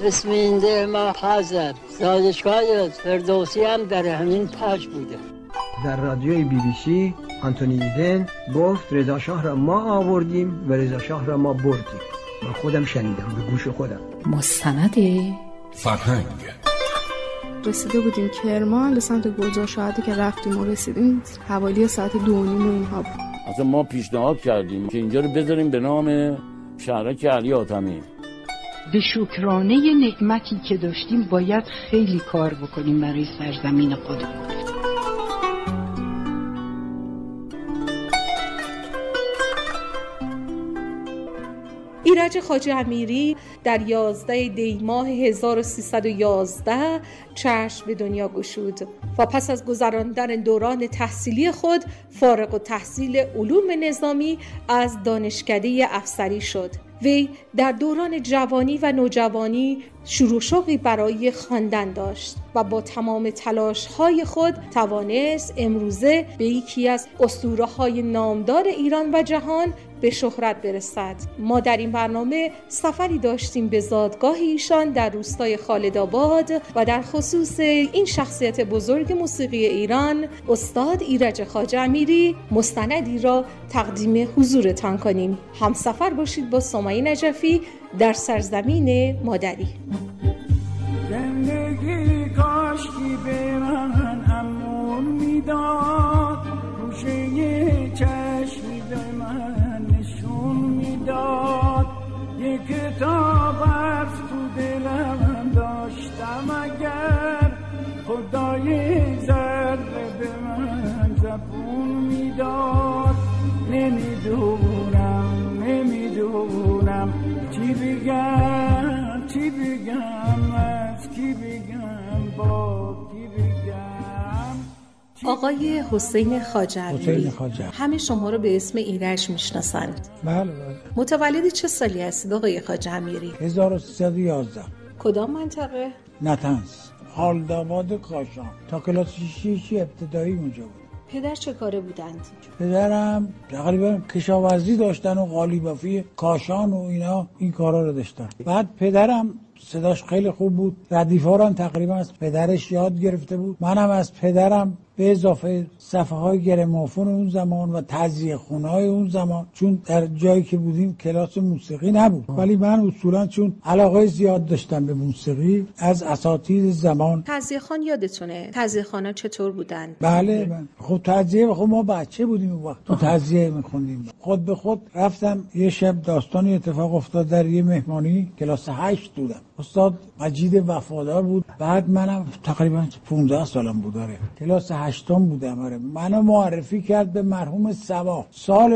اسم این ده ما حاضر سازشگاه فردوسی هم در همین پاش بوده. در رادیوی BBC آنتونی ایدن گفت رضا شاه را ما آوردیم و رضا شاه را ما بردیم. من خودم شنیدم به گوش خودم. مستند فرهنگ. رسیده بودیم کرمان به سمت گلزار شهادی که رفتیم و رسیدیم حوالی ساعت 2:30 و اینها بود. اصلا ما پیشنهاد کردیم که اینجا رو بذاریم به نام شهرک علی حاتمی. به شکرانه نعمتی که داشتیم باید خیلی کار بکنیم برای سرزمین خودمون. ایرج خواجه امیری در 11 دی ماه 1311 چشم به دنیا گشود و پس از گذراندن دوران تحصیلی خود فارغ التحصیل علوم نظامی از دانشکده افسری شد. وی در دوران جوانی و نوجوانی شروع شوقی برای خواندن داشت و با تمام تلاش‌های خود توانست امروزه به یکی از اسطوره‌های نامدار ایران و جهان به شهرت برسد. ما در این برنامه سفری داشتیم به زادگاه ایشان در روستای خالدآباد و در خصوص این شخصیت بزرگ موسیقی ایران استاد ایرج خواجه امیری مستندی را تقدیم حضورتان کنیم. همسفر باشید با سمیه نجفی در سرزمین مادری. زندگی کاشکی به من امون میداد، گوشه چشمی به من نشون میداد، یک کتاب از تو دلم داشتم اگر خدای ذره به من زبون میداد. نمیدونم چی بگم از کی بگم با کی بگم. آقای حسین خواجه امیری، همه شما رو به اسم ایرج میشناسند. بله. متولد چه سالی هستید آقای خواجه امیری؟ 1311. کدام منطقه؟ نطنز، خالدآباد کاشان. تا کلاس 6 ابتدایی اونجا بود. پدر چه کاره بودند؟ پدرم تقریبا کشاورزی داشتن و قالیبافی کاشان و اینا این کارا رو داشتن. بعد پدرم صداش خیلی خوب بود، ردیفا رو هم تقریبا از پدرش یاد گرفته بود. منم از پدرم به اضافه صفحه های گرامافون اون زمان و تعزیه خونه های اون زمان، چون در جایی که بودیم کلاس موسیقی نبود، ولی من اصولا چون علاقه زیاد داشتم به موسیقی از اساتید زمان. تعزیه خان یادتونه؟ تعزیه خانا چطور بودن؟ بله خب تعزیه، خب ما بچه بودیم اون وقت تو تعزیه میخوندیم. خود به خود رفتم یه شب داستانی اتفاق افتاد در یه مهمانی، کلاس 8 بودم. استاد مجید وفادار بود. بعد منم تقریبا 15 سالم بود. کلاس 8 بودم. منو معرفی کرد به مرحوم صبا. سال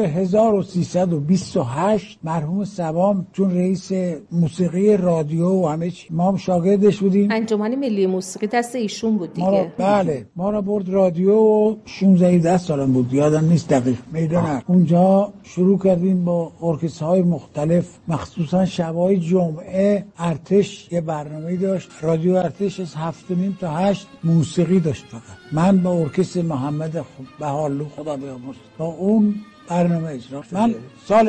1328 مرحوم صبا چون رئیس موسیقی رادیو و همه چی، ما هم شاگردش بودیم. انجمن ملی موسیقی دست ایشون بود دیگه. بله ما را برد رادیو و 16 سالم بود، یادم نیست دقیق. میدونم اونجا شروع کردیم با ارکسترهای مختلف، مخصوصا شبای جمعه ارتش یه برنامه‌ای داشت. رادیو ارتش از 7:30 تا 8 موسیقی داشت. فقط من با ارکستر محمد بهالو خدا بیامرز با اون برنامه اجرا. من سال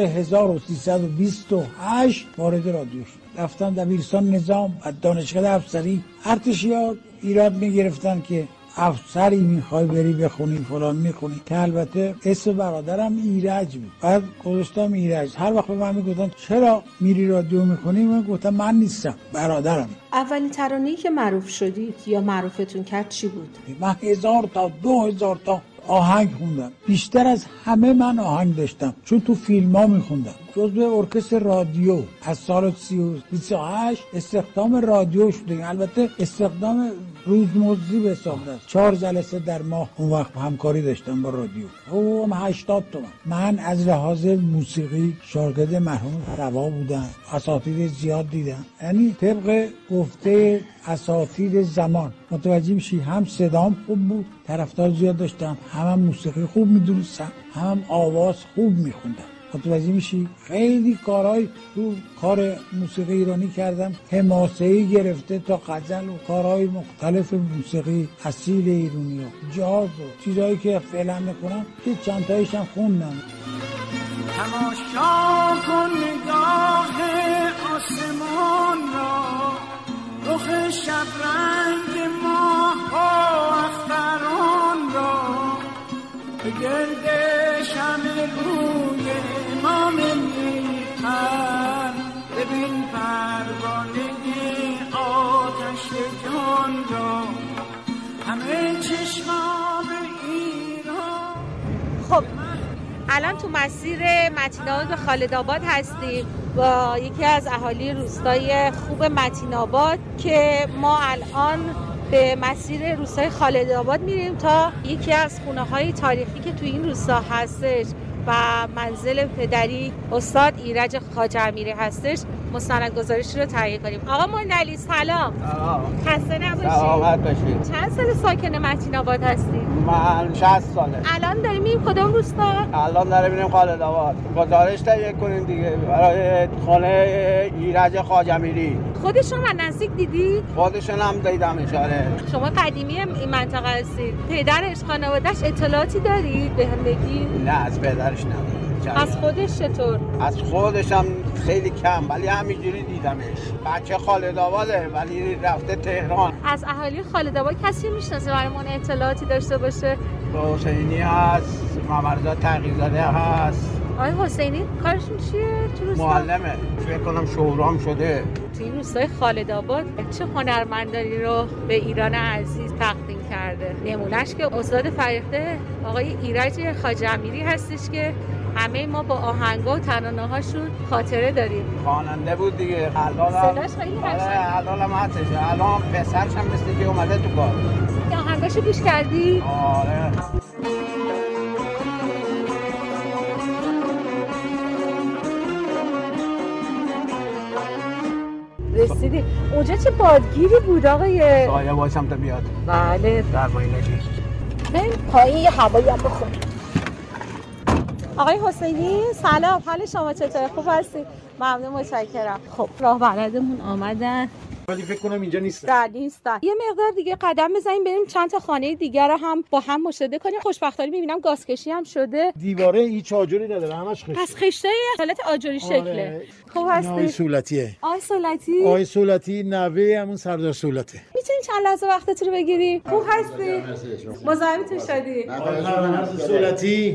1328 وارد رادیو شدم. رفتم دبیرستان نظام و دانشگاه افسری. ارتشی‌ها ایراد می‌گرفتن که افسری میخوای بری بخونی فلان میخونی، که البته اسم برادرم ایرج بود. بعد گذاشتم ایرج. هر وقت به من میگفتن چرا میری رادیو میخونی، من گفتم من نیستم، برادرم. اولین ترانه‌ای که معروف شدید یا معروفتون کرد چی بود؟ من 1000 تا 2000 تا آهنگ خوندم. بیشتر از همه من آهنگ داشتم چون تو فیلم ها میخوندم. جزو ارکستر رادیو از سال 28 استخدام رادیو شدیم. البته استخدام روزمزدی به حساب است. 4 جلسه در ماه اون وقت همکاری داشتم با رادیو. اون 80 تومن. من از لحاظ موسیقی شاگرد مرحوم روا بودم. اساتید زیاد دیدم. یعنی طبق گفته اساتید زمان متوجه میشی هم صدام خوب بود، طرفدار زیاد داشتم، هم موسیقی خوب میدونستم، هم آواز خوب میخوندم. متوجه میشی خیلی کارهای تو کار موسیقی ایرانی کردم، حماسه‌ای گرفته تا غزل و کارهای مختلف موسیقی اصیل ایرانی و جاز و چیزایی که فعلا نکنم که چند تاییش هم خوندم. تماشا کن نگاه آسمان را، رخ شبرنگ ماه با اختران را به گرد شمع روی امام میپر ببین پروانه آتش جان را همه چشمام ایران. خب الان تو مسیر متین‌آباد به خالدآباد هستیم با یکی از اهالی روستای خوب متین‌آباد که ما الان به مسیر روستای خالدآباد میریم تا یکی از خونه‌های تاریخی که تو این روستا هستش و منزل پدری استاد ایرج خواجه امیری هستش مستندگذاریش رو تهیه کنیم. آقا مندلی سلام. خسته نباشید. سلامت باشید. چند سال ساکن متین‌آباد هستید؟ من 60 ساله. الان داریم میریم کدوم روستا؟ الان داریم میریم خالدآباد. گزارش تهیه کنیم دیگه برای خونه ایرج خواجه امیری. خودشون من نزدیک دیدی؟ خودشون هم دیدم اشاره. شما قدیمی این منطقه هستید. پدرش خانواده‌اش اطلاعاتی دارید به هم بگید؟ نه از پدرش ندارم. از خودش چطور؟ از خودش هم خیلی کم ولی همینجوری دیدمش. بچه خالدآباده ولی رفته تهران. از اهالی خالدآباد کسی میشناسه برامون اطلاعاتی داشته باشه؟ حسینی هست، محمدرضا تغییرزاده هست. آقای حسینی کارشون چیه تو روستا؟ معلمه. فکر کنم شهرام شده. تو این روستای خالدآباد چه هنرمندانی رو به ایران عزیز تقدیم کرده. نمونهش که استاد فریخته آقای ایرج خواجه امیری هستش که همه ما با آهنگا و ترانه‌هاشون خاطره داریم. خواننده بود دیگه. الان صداش خیلی قشنگه. الان هم هستش. الان پسرش هم مثل که اومده تو کار. آهنگاشو گوش کردی؟ آره. رسیدی. اونجا چه بادگیری بود آقای؟ سایه باشم تا بیاد. بله. در پایین نشید. بریم پایین یه هوایی هم بخوریم. آقای حسینی سلام، حال شما چطوره؟ خوب هستی؟ ممنون، متشکرم. خب راه بلدمون آمدن ولی فکر کنم اینجا نیستن. نیستن. یه مقدار دیگه قدم بزنیم بریم چند تا خانه دیگر رو هم با هم مشاهده کنیم. خوشبختانه میبینم گازکشی هم شده. دیواره هیچ آجری نداره، همش خشته. پس خشته حالت آجری شکله. خوب هستی؟ آقای سولتیه. آقای سولتی نوه همون سردار سولته. میتونی چند لحظه وقتتون رو بگیری؟ خوب هستی؟ مزاحمتون شدی. آقای سولتی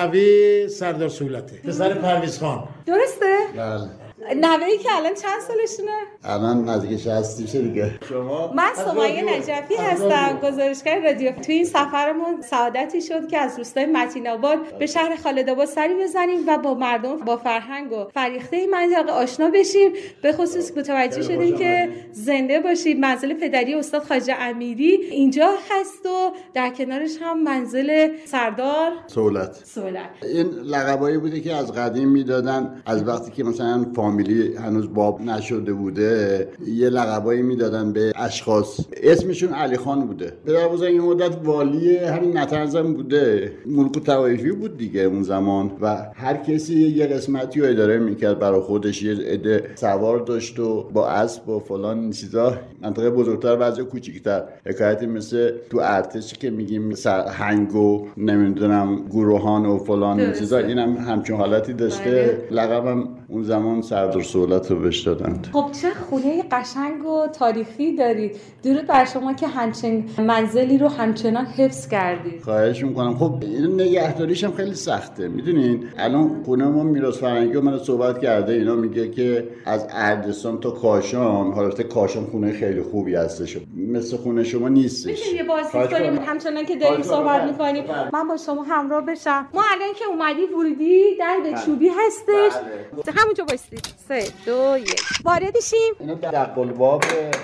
نوه سردار سولته. پسر پرویز خان. درسته؟ بله. نوه‌ای که الان چند سالشونه؟ الان نزدیک 60 میشه دیگه. شما؟ من سمیه نجفی هستم، گزارشگر رادیو. تو این سفرمون سعادتی شد که از روستای متین‌آباد به شهر خالدآباد سری بزنیم و با مردم با فرهنگ و فرهیخته این منطقه آشنا بشیم. به خصوص متوجه شدیم که زنده باشیم. منزل پدری استاد خواجه امیری اینجا هست و در کنارش هم منزل سردار سولت. این لقبایی بوده که از قدیم میدادن، از وقتی که مثلا فامیلی هنوز باب نشده بوده یه لقبایی میدادن به اشخاص. اسمشون علی خان بوده. پدربزرگ این مدت والی همین نطنزم بوده. ملک و طوایفی بود دیگه اون زمان و هر کسی یه قسمتی رو اداره میکرد برای خودش. یه عده سوار داشت و با اسب و فلان چیزا. منطقه بزرگتر بعضی کوچیک‌تر. حکایتی مثل تو ارتش که میگیم سرهنگ و نمیدونم گروهان و فلان چیزا، اینم همچین حالتی داشته. لقبم اون زمان سردار سولت رو بهش دادند. خب چه خونه قشنگ و تاریخی دارید. درود بر شما که همچین منزلی رو همچنان حفظ کردید. خواهش میکنم. خب این نگهداریش هم خیلی سخته. میدونین الان خونه ما میراث فرهنگی من صحبت کرده، اینا میگه که از اردستان تا کاشان، حالت کاشان خونه خیلی خوبی هستش، مثل خونه شما نیستش. میشه یه بازی کنیم همچنان که داریم صحبت میکنیم؟ من با شما همراه بشم. ما الان که اومدی ورودی در به چوبی هستش. همونجا بایستید. 3 2 1 وارد شیم. اینا دقلباب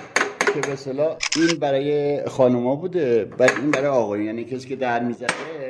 که به اصطلاح این برای خانوما بوده، بعد این برای آقایون، یعنی کسی که در میزده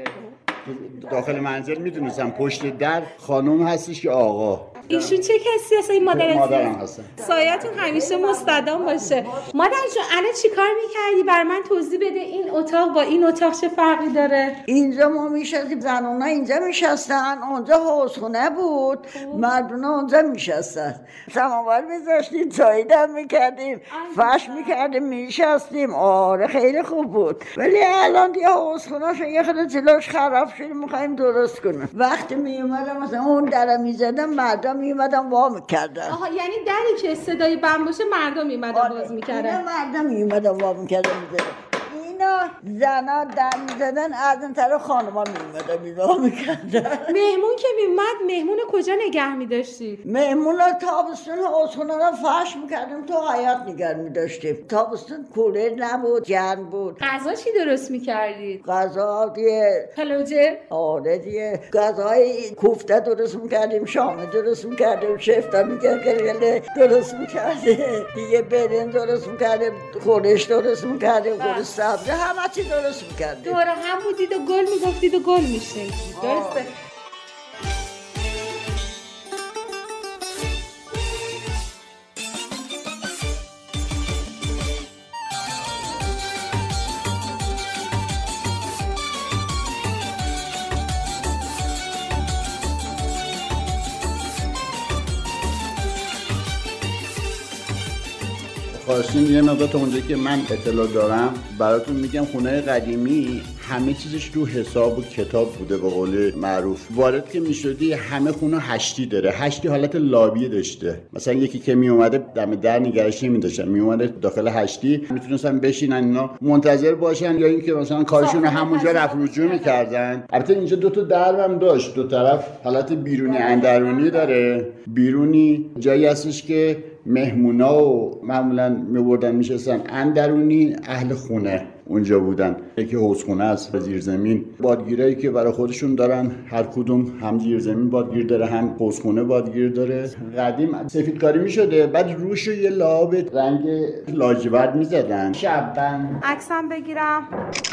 داخل منزل میدونستم پشت در خانم هستش که آقا. ایشون چه کسی هست؟ این مادرم هستن. سایتون همیشه مستدام باشه. مادر جون الان چی کار میکردی؟ بر من توضیح بده این اتاق با این اتاق چه فرقی داره؟ اینجا ما میشستیم، زنونا اینجا میشستن، اونجا حوضخونه بود، مردونا اونجا میشستن. سماور میذاشتیم، چای دم میکردیم، فرش میکردیم، میشستیم. آره خیلی خوب بود. ولی الان دیگه حوضخونه‌ش یه خورده جلوش خراب شد، میخوایم درست کنیم. وقتی میومدم مثلا اون در میزدم، مردم مردم میومدن وا میکردن. آها، یعنی دری که صدای بم باشه مردم میومدن باز میکردن. مردم میومدن وا میکردن اینا زنا در میزدن، از این طرف خانما میومدن بیوا میکردن. مهمون که میومد، مهمون کجا نگه میداشتید؟ مهمون ها تابستون آسخونه را فرش میکردیم، تو حیاط نگه میداشتیم. تابستون کولر نبود، گرم بود. غذا چی درست میکردید؟ غذا دیگه پلوجه؟ آره دیگه غذای کوفته درست میکردیم، شامه درست میکردیم، شفتا میکردیم، درست میکردیم دیگه، برنج درست میکردیم، خورش درست میکردیم، خورش سبزه، همه چی درست میکردیم. دوره هم بودید و گل میگفتید و گل میشنید. درسته؟ خواستیم یه مقدار تا اونجایی که من اطلاع دارم براتون میگم. خونه قدیمی همه چیزش رو حساب و کتاب بوده به قول معروف. وارد که میشدی همه خونه هشتی داره، هشتی حالت لابی داشته. مثلا یکی که میومده دم در نگرش نمی‌داشتن، میومده داخل هشتی میتونستن بشینن اینا منتظر باشن، یا اینکه مثلا کارشون رو همونجا رفع رجوع می‌کردن. البته اینجا دو تا درم داشت، دو طرف حالت بیرونی اندرونی داره. بیرونی جایی هستش که مهمونا و معمولا میبردن میشستن، اندرونی اهل خونه اونجا بودن. یکی حوضخونه است زیرزمین، بادگیرایی که برای خودشون دارن، هر کدوم هم زیرزمین بادگیر داره هم حوضخونه بادگیر داره. قدیم سفیدکاری میشده، بعد روشو یه لعاب رنگ لاجورد میزدن. شبن عکسم بگیرم.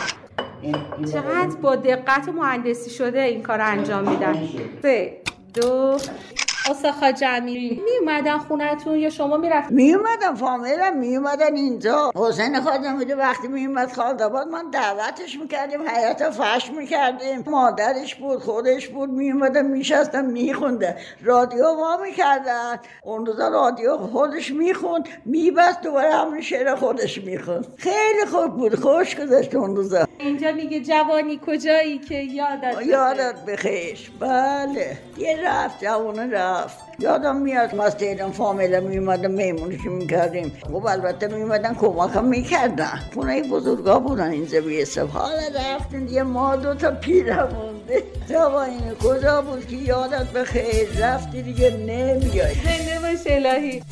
چقدر با دقت مهندسی شده این کار انجام میدن. 3 2 آسا خواجه امیری میومدن خونتون یا شما میرفتید؟ میومدن، فامیلا میومدن اینجا. حسین خواجه امیری وقتی میومد خالدآباد ما دعوتش میکردیم، حیاط فرش میکردیم، مادرش بود خودش بود، میومدن میشستن میخونده، رادیو وا میکردن. اون روزا رادیو خودش میخوند، میبست دوباره همون شعر خودش میخوند. خیلی خوب بود، خوش گذشت اون روزا. اینجا میگه جوانی کجایی که یادت بخیر. بله یه رفت، جوانه رفت. یادم میاد ما از تهران فامیلا میومدن میمونشی میکردیم. خب البته میومدن کمک هم میکردن، خونه بزرگا بودن اینجا بیستم. حالا رفتن دیگه ما 2 تا پیره مونده. جوانی کجا بود که یادت بخیر، رفتی دیگه نمیای. زنده باش الهی.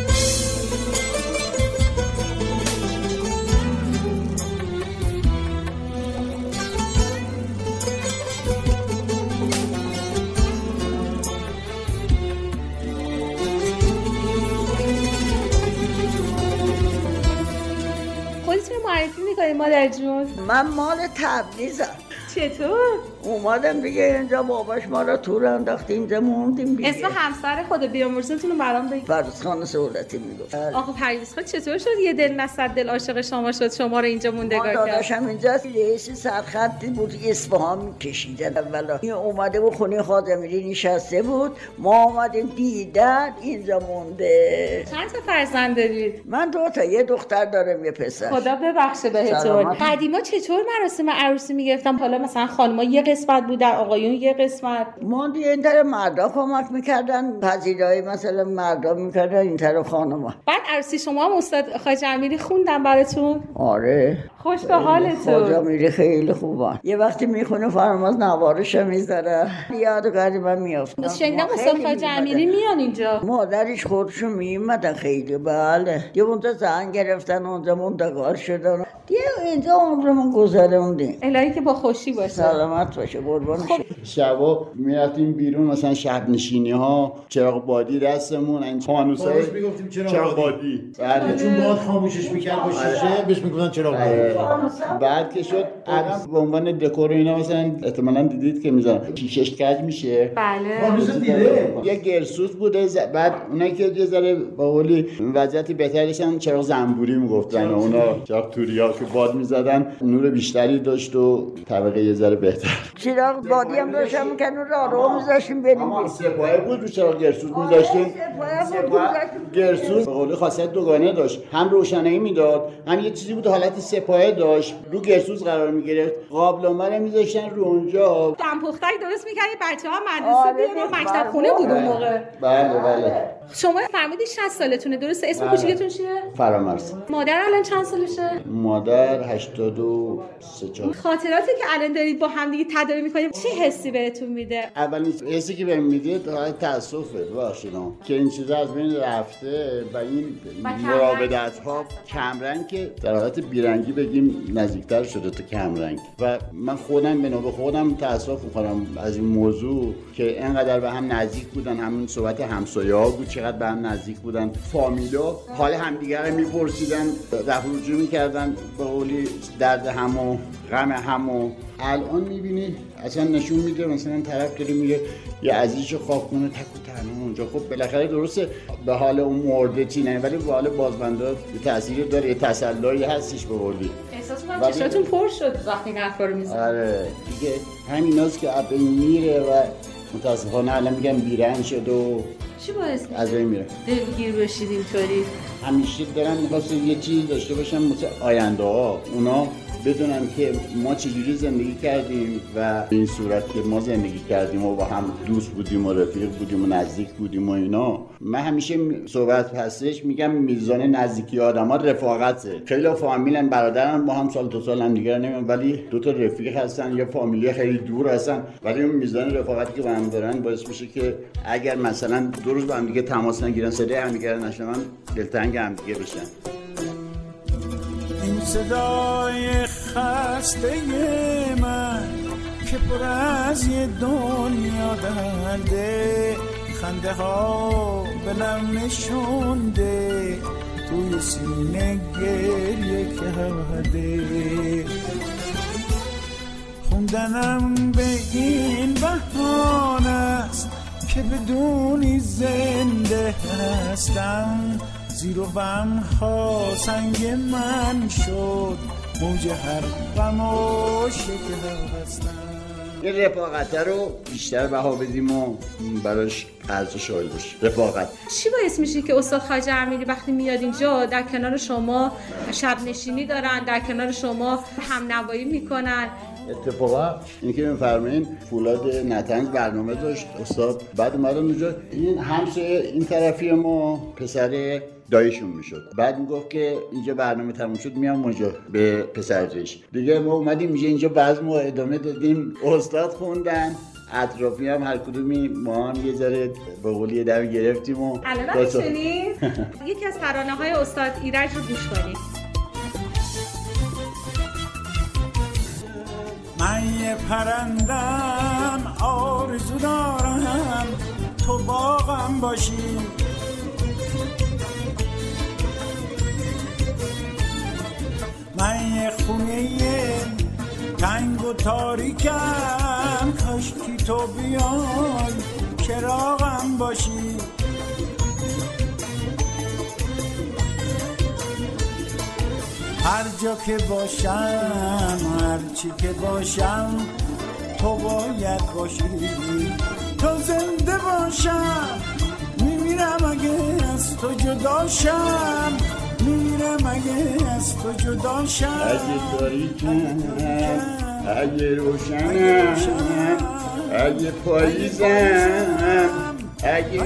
معرفی میکنی مادر جون؟ من مال تبریزم. چطور؟ اومدم دیگه اینجا، باباش ما را تور انداخت اینجا موندیم دیگه. اسم همسر خدا بیامرزتون رو برام بگید. پرویزخان سهولتی میگفت. آقا پرویزخان چطور شد یه دل نصد دل عاشق شما شد، شما رو اینجا موندگار کرد؟ داداشم اینجا رئیس سرخطی بود، اصفهان میکشیدن اولا. این اومده بود خونه خواجه امیری نشسته بود، ما اومدیم دیدن اینجا مونده. چند تا فرزند دارید؟ من 2 تا، یه دختر دارم یه پسر. خدا ببخشه بهتون. قدیما چطور مراسم عروسی میگرفتن؟ حالا مثلا خانم‌ها یه قسمت بودن، آقایون یه قسمت. ما دیگه این طرف مردا کمک میکردن، پذیرایی مثلا مردا میکردن، این طرف خانم‌ها. بعد عروسی شما هم استاد خواجه امیری خوندن براتون؟ آره. خوش به حالتون. خواجه امیری خیلی خوبن. یه وقتی میخونه فرماز نوارش میذاره، یادگاری من میافتم. شنیدم استاد خواجه امیری میان اینجا. مادرش خودشون میومدن خیلی. بله. یه اونجا زن گرفتن، اونجا موندگار شدن. دیگه اینجا عمرمون گذروندیم. الهی که با خوشی باشه. سلامت باشه قربان. شبا میرفتیم بیرون، مثلا شب نشینی ها، چراغ بادی دستمون، این فانوسای میگفتیم چراغ بادی. بعد چون باد خاموشش میکرد با شیشه بهش میگفتن چراغ بادی. بعد که شد الان به عنوان دکور اینا مثلا احتمالاً دیدید که میذارن شیشه‌اش کج میشه. بله. فانوس دیده. یه گرسوس بوده. بعد اونایی که یه ذره با قولی وضعیت بهتری داشتن چراغ زنبوری میگفتن، اونا چراغ توریا که باد میزدن، نور بیشتری داشت و طبقه یه ذره بهتر. چراغ بادی هم داشتم میکنن رو میذاشتیم بریم. اما سپاهه بود رو چراغ گرسوز میذاشتیم. گرسوز به قول خاصیت دوگانه داشت، هم روشنایی میداد، هم یه چیزی بود حالت سپاهه داشت، رو گرسوز قرار میگرفت. قابلمه رو میذاشتن رو اونجا. دم پختک درست می‌کردی بچه‌ها مدرسه بیان مکتب خونه بود اون موقع. بله. شما فرمودید 60 سالتونه درسته؟ اسم کوچیکتون چیه؟ فرامرز. مادر الان چند سالشه؟ مادر 83. خاطراتی که الان دارید با هم دیگه تداعی می‌کنید چه حسی بهتون میده؟ اولین حسی که بهم میده تأسفه باشینا که این چیزا از بین رفته و این مراودت‌ها کمرنگ که در حالت بیرنگی بگیم نزدیکتر شده تا کمرنگ و من خودم به نوبه خودم تأسف می‌خورم از این موضوع که اینقدر به هم نزدیک بودن. همین صحبت همسایه‌ها بود چقدر به هم نزدیک بودن، فامیلا حال همدیگه رو می‌پرسیدن، رفع و رجوع می‌کردن، به قولی درد هم و غم هم و الان می‌بینی اصلا نشون میده مثلا طرف داره میره یه عزیزشو خواب کنه تک و تنها اونجا. خب بالاخره درسته به حال اون مرده چی نه ولی به حال بازماندا تاثیر داره، یه تسلایی هستش به قولی. احساس می‌کنم چشاتون پر شد وقتی این حرفا رو می‌زنید. آره دیگه همیناست که اب میره و متاسفانه الان میگم بیرنگ شد و چی باعث میشه از این میره دلگیر بشید اینطوری؟ همیشه دارم می‌خواستم یه چیزی داشته باشم مثل آینده ها، اونا بدونم که ما چجوری زندگی کردیم و به این صورت که ما زندگی کردیم و با هم دوست بودیم و رفیق بودیم و نزدیک بودیم و اینا. من همیشه صحبت هستش میگم میزان نزدیکی آدما رفاقته. خیلی فامیلن، برادرن، با هم سال تا سال هم دیگه نمیان ولی دو تا رفیق هستن یا فامیلی خیلی دور هستن ولی اون میزان رفاقتی که با هم دارن باعث میشه که اگر مثلا دو روز با هم دیگه تماس نگیرن صدای هم دیگه نشنون دلتنگ هم دیگه بشن. این صدای خسته من که پر از یه دنیا درده، خنده ها بلم نشونده توی سینه گریه کرده. خوندنم به این بهانه است که بدونی زنده هستم، زیر و بم ها سنگ من شد موج هر غم و شکر هستم. این رفاقت رو بیشتر بها بدیم و براش ارزش قائل باشیم. رفاقت چی باعث میشه که استاد خواجه امیری وقتی میاد اینجا در کنار شما شب نشینی دارن، در کنار شما همنوایی میکنن؟ اتفاقا اینکه میفرمایین فولاد نطنز برنامه داشت استاد، بعد اومدن اونجا این همسایه این طرفی ما پسر دایشون میشد، بعد میگفت که اینجا برنامه تموم شد میام اونجا به پسرش دیگه. ما اومدیم اینجا بزم و ادامه دادیم، استاد خوندن، اطرافی هم هر کدومی ما هم یه ذره به قولی دم گرفتیم و الان میشنید یکی از ترانه های استاد ایرج رو گوش کنید. من یه پرندم آرزو دارم تو باغم باشی، من یه خونه تنگ و تاریکم کاشکی تو بیای چراغم باشی. هر جا که باشم هر چی که باشم تو باید باشی، تو زنده باشم میمیرم اگه از تو جداشم، میمیرم اگه از تو جداشم. اگه تاریکم اگه روشنم اگه پاییزم اگه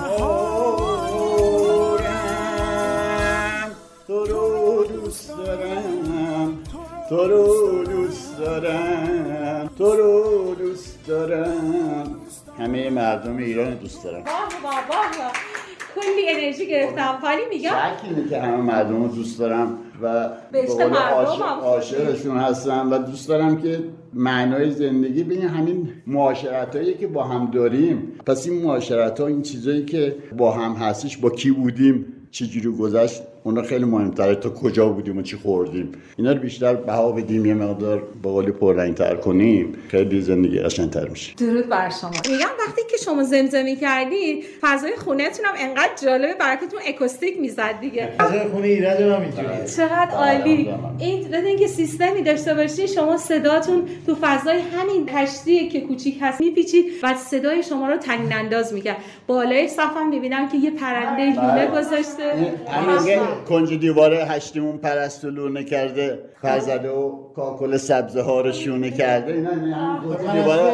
بهارم تو رو دوست دارم، تو رو دوست دارم، تو رو دوست دارم، همه مردم ایران دوست دارم. واه کلی انرژی گرفتم. ولی میگم شک اینه که همه مردم رو دوست دارم و به عشق مردمم عاشقشون هستم و دوست دارم که معنای زندگی ببین همین معاشرتایی که با هم داریم. پس این معاشرت‌ها این چیزایی که با هم هستش، با کی بودیم، چجوری گذشت، اونا خیلی مهمتره تا کجا بودیم و چی خوردیم. اینا رو بیشتر بها بدیم، یه مقدار به قولی پررنگ‌تر کنیم، خیلی زندگی قشنگ‌تر میشه. درود بر شما. میگم وقتی که شما زمزمه کردید فضای خونه‌تون هم انقدر جالبه براتون اکوستیک میزد دیگه. فضای خونه ایرج هم اینجوریه. چقدر عالی. این بدون که سیستمی داشته باشین شما صداتون تو فضای همین کشتی که کوچیک هست میپیچید و صدای شما رو طنین انداز میکرد. بالای صفم میبینم که یه پرنده لونه گذاشته. همین کنج دیوار هشتیمون پرستو لونه کرده، فرزده و کاکل سبزه ها رو شونه کرده. اینا همین دیوار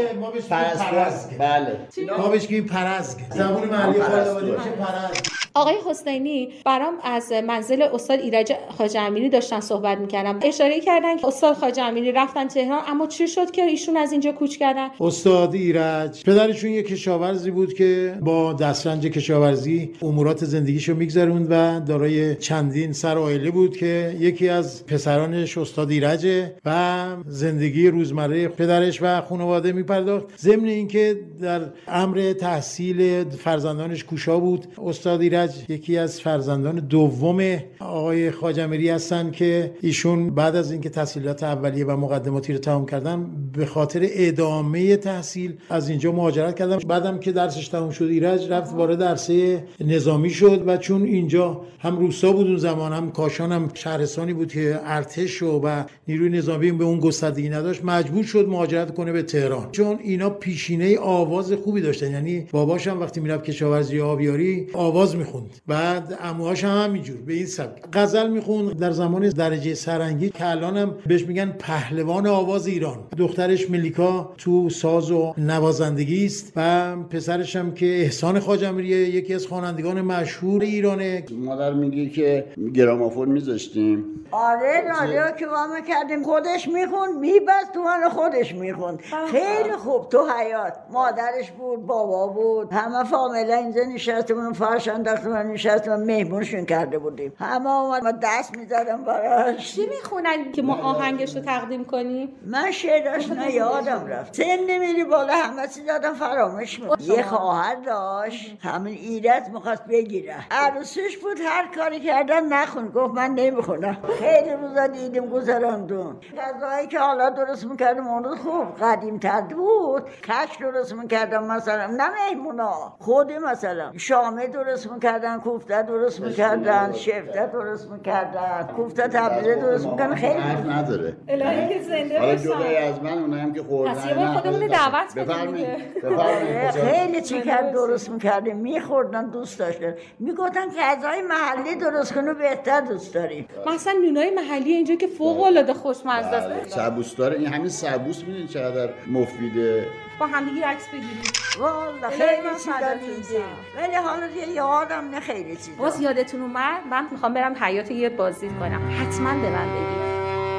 پرستو. بله. ما بهش میگیم پرزگ. زبون محلی خانواده میشه پرزگ. آقای حسینی برام از منزل استاد ایرج خواجه امیری داشتن صحبت میکردم. اشاره کردن که استاد خواجه امیری رفتن تهران، اما چی شد که ایشون از اینجا کوچ کردن؟ استاد ایرج پدرشون یک کشاورزی بود که با دسترنج کشاورزی امورات زندگیشو میگذروند و دارای چندین سر عائله بود که یکی از پسرانش استاد ایرجه و زندگی روزمره پدرش و خانواده میپرداخت. ضمن اینکه در امر تحصیل فرزندانش کوشا بود. استاد ایرج یکی از فرزندان دوم آقای خواجه امیری هستن که ایشون بعد از اینکه تحصیلات اولیه و مقدماتی رو تمام کردن به خاطر ادامه تحصیل از اینجا مهاجرت کردن. بعدم که درسش تمام شد ایرج رفت وارد عرصه نظامی شد و چون اینجا هم روستا بود اون زمان، هم کاشان، هم شهرستانی بود که ارتش و نیروی نظامی به اون گستردگی نداشت، مجبور شد مهاجرت کنه به تهران. چون اینا پیشینه آواز خوبی داشتن، یعنی باباش هم وقتی میرفت کشاورزی آبیاری آواز میخوند، بعد عموهاش هم همینجور به این سبک غزل میخوند. در زمان درجه سرانگی که الانم بهش میگن پهلوان آواز ایران. دخترش ملیکا تو ساز و نوازندگی است و پسرش هم که احسان خواجه امیری یکی از خوانندگان مشهور ایرانه. مادر میگه که گرامافون میذاشتیم. آره رادیو که ما میکردیم خودش میخوند، میبست تو من خودش میخوند. خیلی خوب تو حیات. مادرش بود، بابا بود، همه فامیلا اینجا نشستمون، فرش انداختمون نشستمون، مهمونشون کرده بودیم. همه اومد ما دست میزدم براش. چی میخونن که ما آهنگش رو تقدیم کنیم؟ من شعرش نه یادم رفت. سن نمیری بالا همه چیز دادم فراموش میکنم. یه خواهر داشت همین ایرج میخواست بگیره، عروسش بود، هر کاری کردن نخون، گفت من نمیخونم. خیلی روزا دیدیم گذراندون. غذایی که حالا درست میکردم اون روز خوب قدیم تر بود. کش درست میکردم مثلا، نه مهمونا، خودی مثلا شامه درست میکردن، کوفته درست میکردن، شفته درست میکردن، کوفته تبلیغ درست میکردن. خیلی حرف نداره. الهی که زنده حالا باشن. جدای از من اونایی که خوردن. پس یه بار خودمون دعوت بفرمایید. خیلی چیکار درست میکردیم، میخوردن، دوست داشتن. میگفتن که غذای محلی درست کنو بهتر دوست داریم. مثلا نونای محلی اینجا که فوق العاده خوشمزه است. سبوس داره. این همین سبوس میدونید چقدر مفیده. با هم دیگه عکس بگیریم. والله خیلی چیزا دیدیم. ولی حالا دیگه یادم نه خیلی چیزا. باز یادتون اومد؟ من میخوام برم حیاط یه بازی کنم. حتما به من بگید.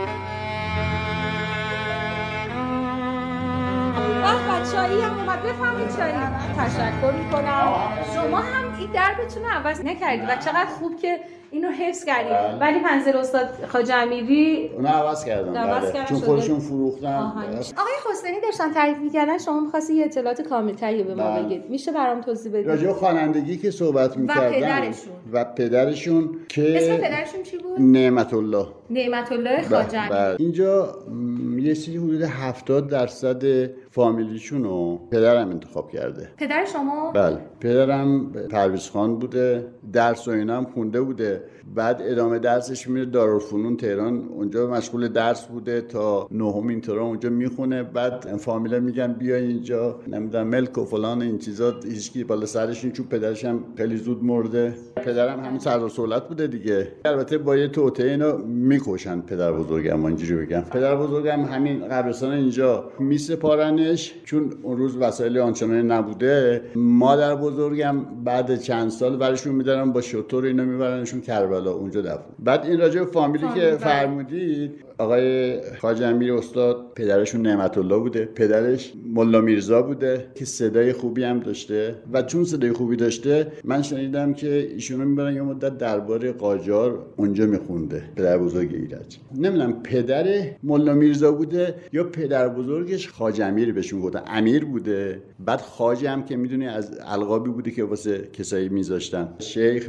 بچه‌ای هم اومد، بفهمید چایی. تشکر میکنم. شما هم این دربتون رو عوض نکردید و چقدر خوب که اینو حفظ کردید. ولی منزل استاد خواجه امیری اونو عوض کردم. چون خودشون فروختن. آقای حسینی داشتن تعریف میکردن، شما می‌خواستید یه اطلاعات کامل‌تری به ما بگید. میشه برام توضیح بدید؟ راجع به خوانندگی که صحبت می‌کردن و پدرشون که اسم پدرشون چی بود؟ نعمت الله. نعمت الله خواجه امیری. اینجا یه چیزی حدود 70% فامیلیشون رو پدرم انتخاب کرده. پدر شما؟ بله. پدرم پرویز خان بوده، درس و اینا هم خونده بوده. بعد ادامه درسش میره دارالفنون تهران، اونجا مشغول درس بوده تا نهم اینطورا اونجا میخونه. بعد فامیلا میگن بیا اینجا، نمیدونم ملک و فلان این چیزا، هیچکی بالا سرشون، چون پدرش هم خیلی زود مرده. پدرم همین سردار سولت بوده دیگه. البته با یه توطئه اینو میکشن پدر بزرگم، اینجوری بگم. پدر بزرگم همین قبرستان اینجا میسپارنش، چون اون روز وسایل آنچنانی نبوده. مادر بزرگم بعد چند سال براشون میدارن با شتر اینا میبرنشون کربلا، اونجا دفن. بعد این راجع به فامیلی که فرمودید، آقای خواجه امیری استاد پدرشون نعمت الله بوده، پدرش ملا میرزا بوده که صدای خوبی هم داشته و چون صدای خوبی داشته من شنیدم که ایشونو میبرن یه مدت دربار قاجار اونجا میخونده، پدر بزرگ ایرج. نمیدونم پدر ملا میرزا بوده یا پدر بزرگش خواجه امیر بهشون گفتن، امیر بوده. بعد خواجه هم که میدونی از القابی بوده که واسه کسایی میذاشتن، شیخ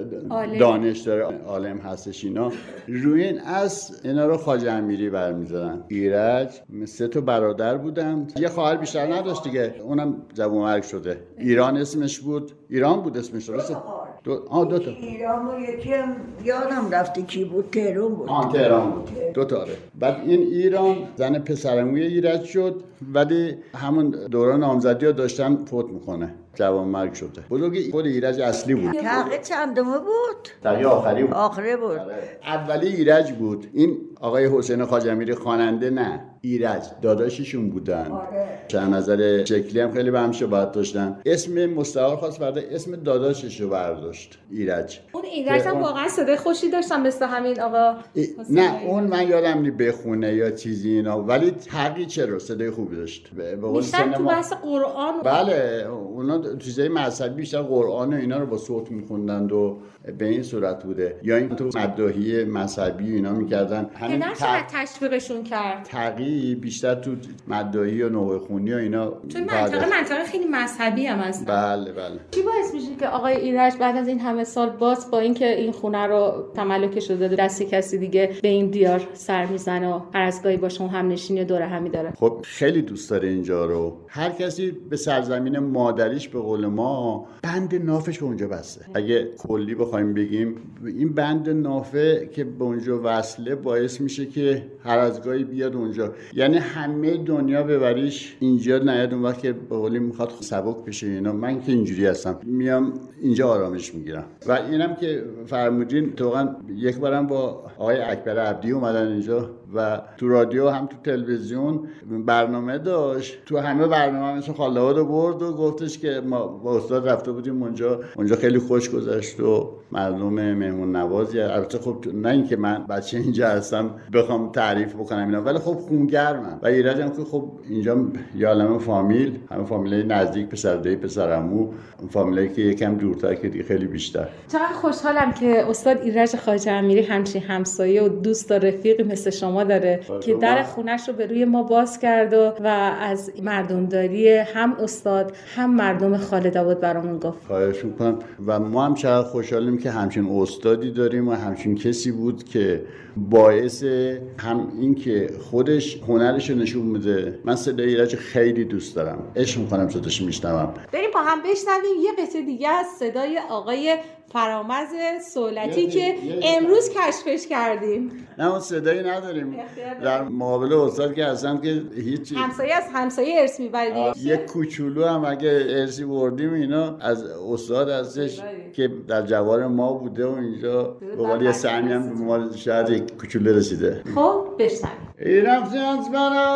دانشدار عالم هستش. اینا روی این از اینا رو خواجه امیری برمی‌دارن. ایرج 3 تا برادر بودن، یه خواهر بیشتر نداشت دیگه، اونم جوانمرگ شده. ایران اسمش بود، ایران بود اسمش، درسته؟ دو تا ایران بود، یکی هم یادم رفته کی بود، تهران بود. تهران بود. 2 تا. بعد این ایران زن پسرعموی ایرج شد، ولی همون دوران نامزدی ها داشتن فوت میکنه، جوانمرگ شده. بزرگ خود ایرج اصلی بود. تقیه چندمه بود؟ تقیه آخری بود. آخری بود. اولی ایرج بود. این آقای حسین خواجه امیری خواننده نه، ایرج داداششون بودن. چند نظر شکلی هم خیلی به هم شباهت داشتن. اسم مستعار خواست برده، اسم داداشش رو برداشت، ایرج. اون ایرج هم واقعا صدای خوشی داشتن مثل همین آقا نه اون من یادم نی بخونه یا چیزی اینا، ولی تقی چرا صدای خوبی داشت. بیشتر تو بحث قرآن بله، اونا چیزای مذهبی بیشتر قرآن و اینا رو با صوت میخوندند و به این صورت بوده. یا این تو مداحی مذهبی اینا میکردن. همین چقدر تشویقشون کرد. تقی بیشتر تو مداحی و نوحه خونی و اینا، چون منطقه خیلی مذهبی هم هست. بله. چی باعث میشه که آقای ایرج بعد از این همه سال باز با اینکه این خونه رو تملکش شده دست کسی دیگه به این دیار سر میزنه و هر از گاهی با شما هم نشینی و دوره همی داره؟ خب خیلی دوست داره اینجا رو. هر کسی به سرزمین مادریش به قول ما بند نافش به اونجا بسته. اگه کلی بخوایم بگیم، این بند نافه که به اونجا وصله باعث میشه که هر از گاهی بیاد اونجا. یعنی همه دنیا ببریش اینجا نیاد، اون وقت که به قولی میخواد سبک بشه اینا. من که اینجوری هستم، میام اینجا آرامش میگیرم. و اینم که فرمودین، واقعا یک بارم با آقای اکبر عبدی اومدن اینجا و تو رادیو هم تو تلویزیون برنامه داشت. تو همه برنامه مثل خاله‌ها رو برد و گفتش که ما با استاد رفته بودیم اونجا خیلی خوش گذشت و مردم مهمون نوازی. البته خب نه اینکه من بچه اینجا هستم بخوام تعریف بکنم اینا، ولی خب خونگرمم. و ایرج هم که خب اینجا یه عالمه فامیل، همه فامیلای نزدیک، پسردایی، پسرعمو، فامیلایی که یکم دورتر که دیگه خیلی بیشتر. چقدر خوشحالم که استاد ایرج خواجه امیری همچین همسایه و دوست و رفیقی مثل شما داره که در خونش رو به روی ما باز کرد و از مردمداری هم استاد هم مردم خالدآباد برامون گفت. خواهش می‌کنم. و ما هم چقدر خوشحالیم که همچین استادی داریم و همچین کسی بود که باعث هم این که خودش هنرش رو نشون میده. من صدای ایرج خیلی دوست دارم، عشق می‌کنم صداش میشنوم. بریم با هم بشنویم یه قطعه دیگه از صدای آقای فرامرز سولتی که امروز کشفش کردیم. نه اون صدایی نداریم در مقابل استاد که اصلا که هیچ همسایه از همسایه ارث میبرید. یک کوچولو هم اگه ارثی بردیم اینا از استاد هستش که در جوار ما بوده و اینجا به قول یه سهمی هم به ما شاید یک کوچولو رسیده. خب بشنویم. ای رفته از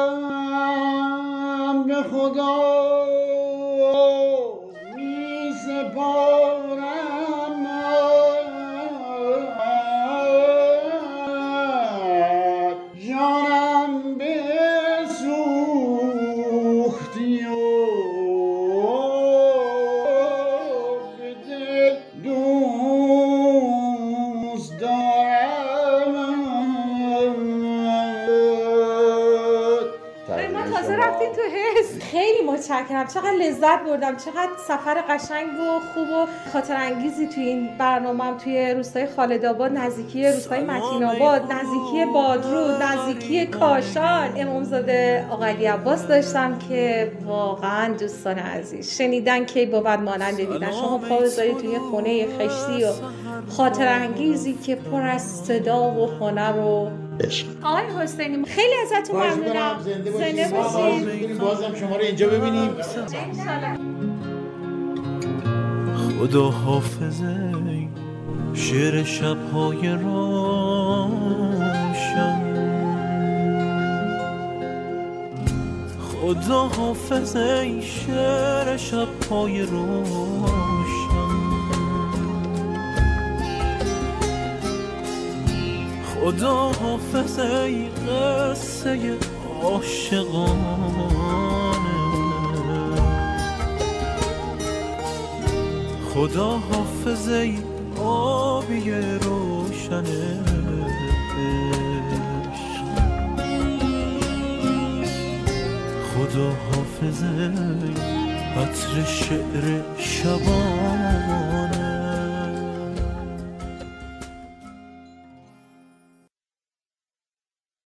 برم به خدا می سپارم جانم به سوختی و به دل دوست دارم. ما تازه رفتیم تو حس. خیلی متشکرم، چقدر لذت بردم، چقدر سفر قشنگ و خوب و خاطر انگیزی توی این برنامه‌ام. توی روستای خالدآباد، نزدیکی روستای متین‌آباد، نزدیکی بادرود، نزدیکی کاشان، امامزاده آقا علی عباس داشتم که واقعا دوستان عزیز شنیدن کی بود مانند دیدن. شما پا بذارید توی خونه خشتی و خاطر انگیزی که پر از صدا و هنر و عشق. آقای حسینی خیلی ازتون ممنونم. زنده باشید. بازم شما رو اینجا ببینیم. خدا حافظه شعر شب‌های روشن، خدا حافظه شعر شب‌های روشن، خدا حافظه قصه عاشقانه، خدا حافظه آبی روشن عشق. خدا حافظه عطر شعر شبان